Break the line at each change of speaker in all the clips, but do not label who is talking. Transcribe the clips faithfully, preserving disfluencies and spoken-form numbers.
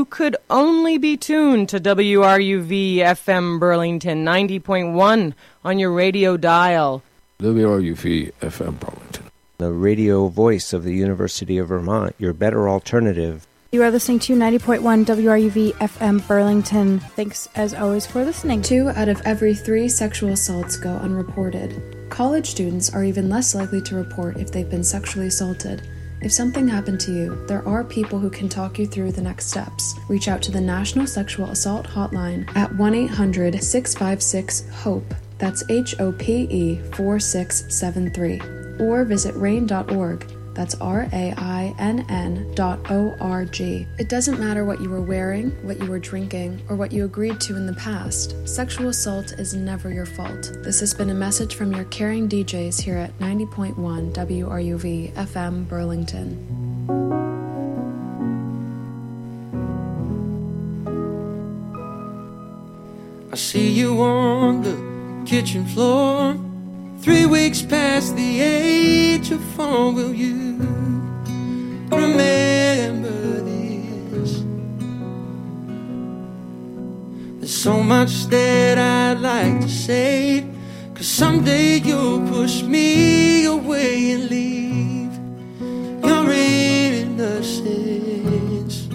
you could only be tuned to W R U V F M Burlington ninety point one on your radio dial.
W R U V F M Burlington,
the radio voice of the University of Vermont, your better alternative.
You are listening to ninety point one W R U V F M Burlington. Thanks, as always, for listening.
Two out of every three sexual assaults go unreported. College students are even less likely to report if they've been sexually assaulted. If something happened to you, there are people who can talk you through the next steps. Reach out to the National Sexual Assault Hotline at one eight hundred six five six HOPE. That's H O P E four six seven three. Or visit rain dot org. That's R A I N N dot O R G. It doesn't matter what you were wearing, what you were drinking, or what you agreed to in the past. Sexual assault is never your fault. This has been a message from your caring D Js here at ninety point one W R U V F M Burlington.
I see you on the kitchen floor, three weeks past the age of four. Will you remember this? There's so much that I'd like to say, 'cause someday you'll push me away and leave your innocence.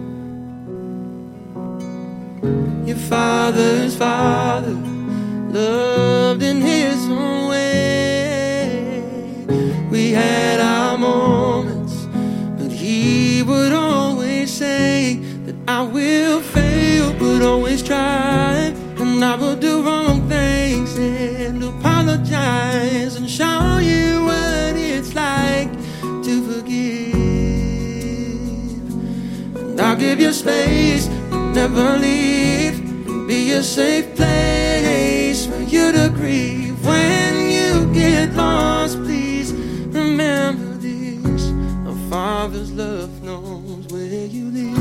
Your father's father loved in his own way. We had our moments, but he would always say that I will fail, but always try. And I will do wrong things and apologize and show you what it's like to forgive. And I'll give you space, but never leave, and be a safe place for you to grieve. When you get lost, please remember this: a father's love knows where you live.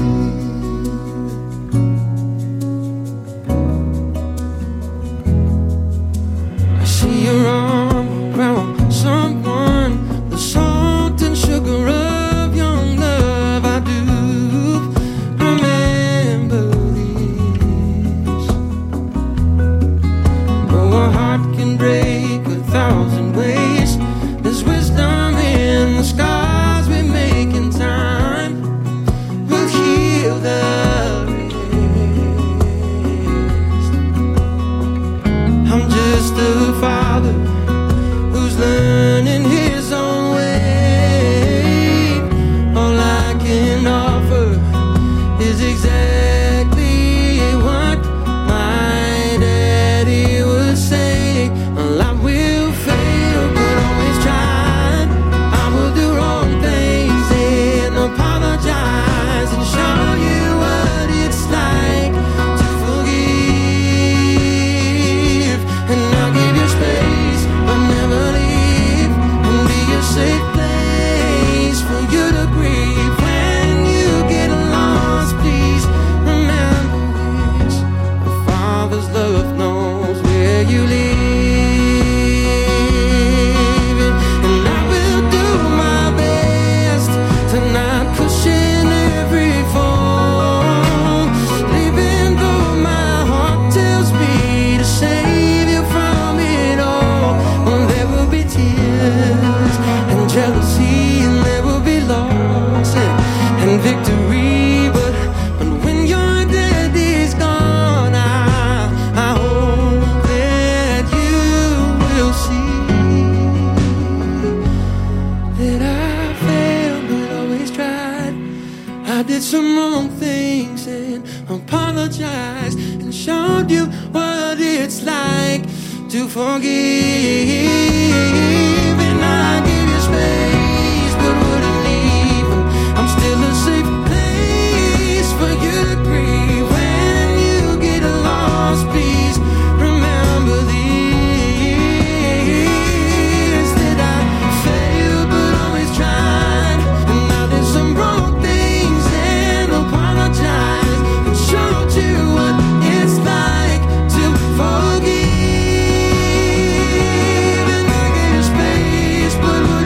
I see your arm around someone, the salt and sugar of young love. I do remember this. Though a heart can break a thousand ways, there's wisdom in the scars we make in time. We'll heal the rest. I'm just a father who's learning his own way. All I can offer is exactly what my daddy would say. Well, I will fail, but always try. I will do wrong things and apologize and show you what it's like to forgive. And I'll give you space, but never leave, and be a safe place for you to grieve. When you get lost, please remember this: a father's love knows where you live. And I will do my best to not cushion every fall, even though my heart tells me to save you from it all. Well, there will be tears and jealousy, and there will be loss and, and victory. But, but when your daddy's gone, I, I hope that you will see that I failed, but always tried. I did some wrong things and apologized and showed you what it's like to forgive. And I give you space, but wouldn't leave. I'm still a safe place for you to grieve. When you get lost, please remember this: that I failed, but always tried. And I did some wrong things and apologize and showed you what it's like to forgive. And I gave you space, but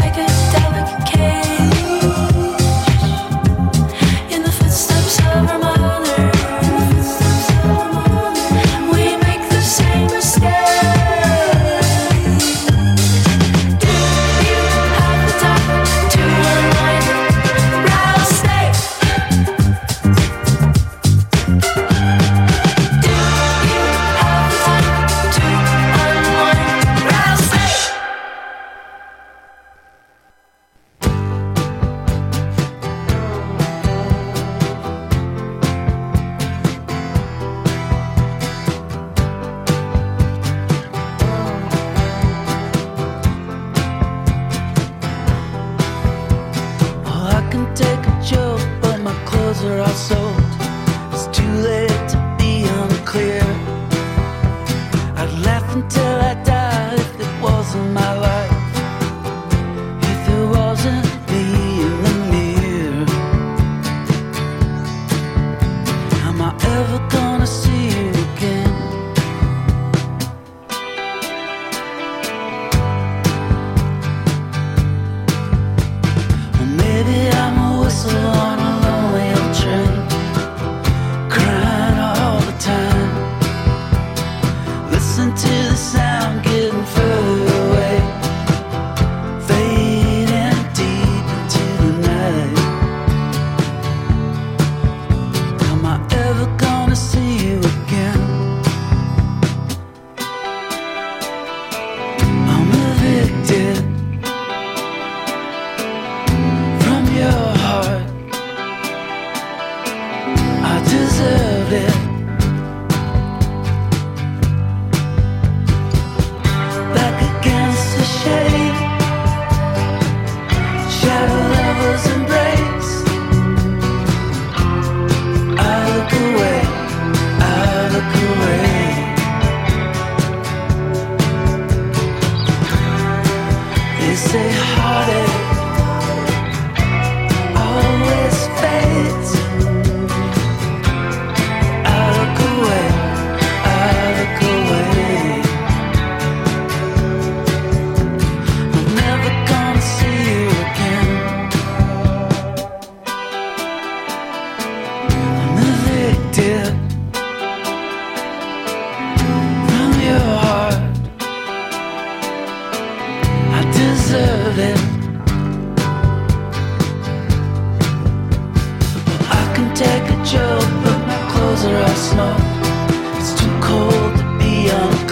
Take a joke, but my clothes are all smoke. It's too cold to be uncomfortable.